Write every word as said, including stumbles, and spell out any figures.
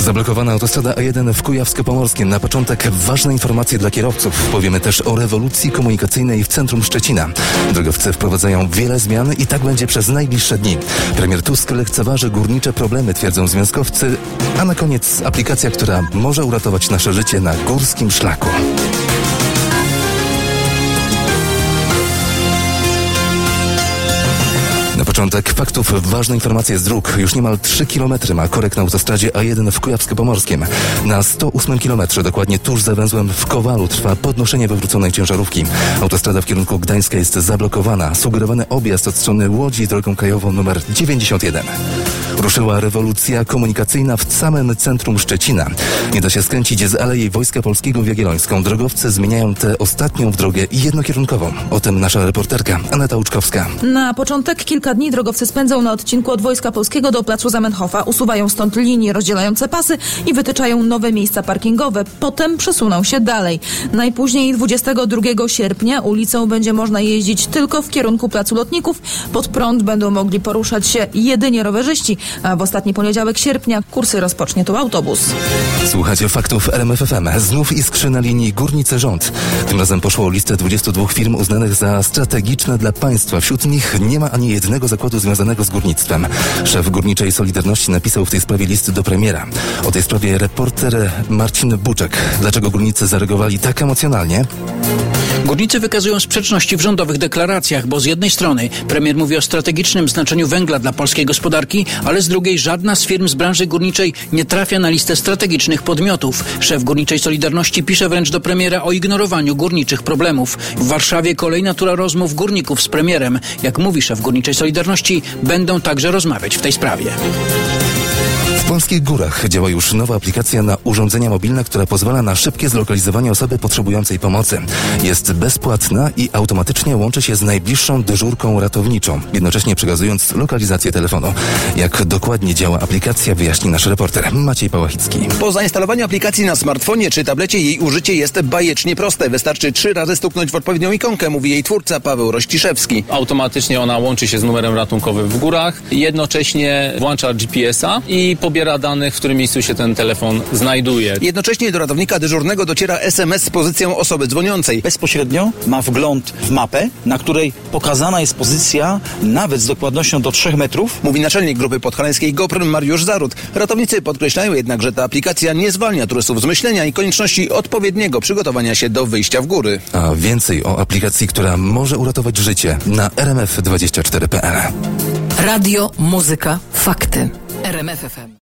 Zablokowana autostrada A jeden w Kujawsko-Pomorskim. Na początek ważne informacje dla kierowców. Powiemy też o rewolucji komunikacyjnej w centrum Szczecina. Drogowcy wprowadzają wiele zmian i tak będzie przez najbliższe dni. Premier Tusk lekceważy górnicze problemy, twierdzą związkowcy. A na koniec aplikacja, która może uratować nasze życie na górskim szlaku. Na początek faktów ważne informacje z dróg. Już niemal trzy kilometry ma korek na autostradzie A jeden w Kujawsko-Pomorskim. Na sto ósmym kilometrze, dokładnie tuż za węzłem w Kowalu, trwa podnoszenie wywróconej ciężarówki. Autostrada w kierunku Gdańska jest zablokowana. Sugerowany objazd od strony Łodzi drogą krajową numer dziewięćdziesiąt jeden. Ruszyła rewolucja komunikacyjna w samym centrum Szczecina. Nie da się skręcić z Alei Wojska Polskiego w Jagiellońską. Drogowcy zmieniają tę ostatnią w drogę jednokierunkową. O tym nasza reporterka Aneta Łuczkowska. Na początek kilka dni drogowcy spędzą na odcinku od Wojska Polskiego do placu Zamenhofa. Usuwają stąd linie rozdzielające pasy i wytyczają nowe miejsca parkingowe. Potem przesuną się dalej. Najpóźniej dwudziestego drugiego sierpnia ulicą będzie można jeździć tylko w kierunku placu Lotników. Pod prąd będą mogli poruszać się jedynie rowerzyści, a w ostatni poniedziałek sierpnia kursy rozpocznie tu autobus. Słuchajcie faktów R M F F M. Znów iskrzy na linii Górnicy Rząd. Tym razem poszło o listę dwudziestu dwóch firm uznanych za strategiczne dla państwa. Wśród nich nie ma ani jednego zakładu związanego z górnictwem. Szef Górniczej Solidarności napisał w tej sprawie list do premiera. O tej sprawie reporter Marcin Buczek. Dlaczego górnicy zareagowali tak emocjonalnie? Górnicy wykazują sprzeczności w rządowych deklaracjach, bo z jednej strony premier mówi o strategicznym znaczeniu węgla dla polskiej gospodarki, ale z drugiej żadna z firm z branży górniczej nie trafia na listę strategicznych podmiotów. Szef Górniczej Solidarności pisze wręcz do premiera o ignorowaniu górniczych problemów. W Warszawie kolejna tura rozmów górników z premierem. Jak mówi szef Górniczej Solidarności, będą także rozmawiać w tej sprawie. W polskich górach działa już nowa aplikacja na urządzenia mobilne, która pozwala na szybkie zlokalizowanie osoby potrzebującej pomocy. Jest bezpłatna i automatycznie łączy się z najbliższą dyżurką ratowniczą, jednocześnie przekazując lokalizację telefonu. Jak dokładnie działa aplikacja, wyjaśni nasz reporter Maciej Pałachicki. Po zainstalowaniu aplikacji na smartfonie czy tablecie jej użycie jest bajecznie proste. Wystarczy trzy razy stuknąć w odpowiednią ikonkę, mówi jej twórca Paweł Rościszewski. Automatycznie ona łączy się z numerem ratunkowym w górach, jednocześnie włącza G P S a i pobiera danych, w którym miejscu się ten telefon znajduje. Jednocześnie do ratownika dyżurnego dociera S M S z pozycją osoby dzwoniącej. Bezpośrednio ma wgląd w mapę, na której pokazana jest pozycja nawet z dokładnością do trzech metrów. Mówi naczelnik grupy podhalańskiej GoPro Mariusz Zarut. Ratownicy podkreślają jednak, że ta aplikacja nie zwalnia turystów z myślenia i konieczności odpowiedniego przygotowania się do wyjścia w góry. A więcej o aplikacji, która może uratować życie na r m f dwadzieścia cztery kropka p l. Radio, muzyka, fakty. R M F F M.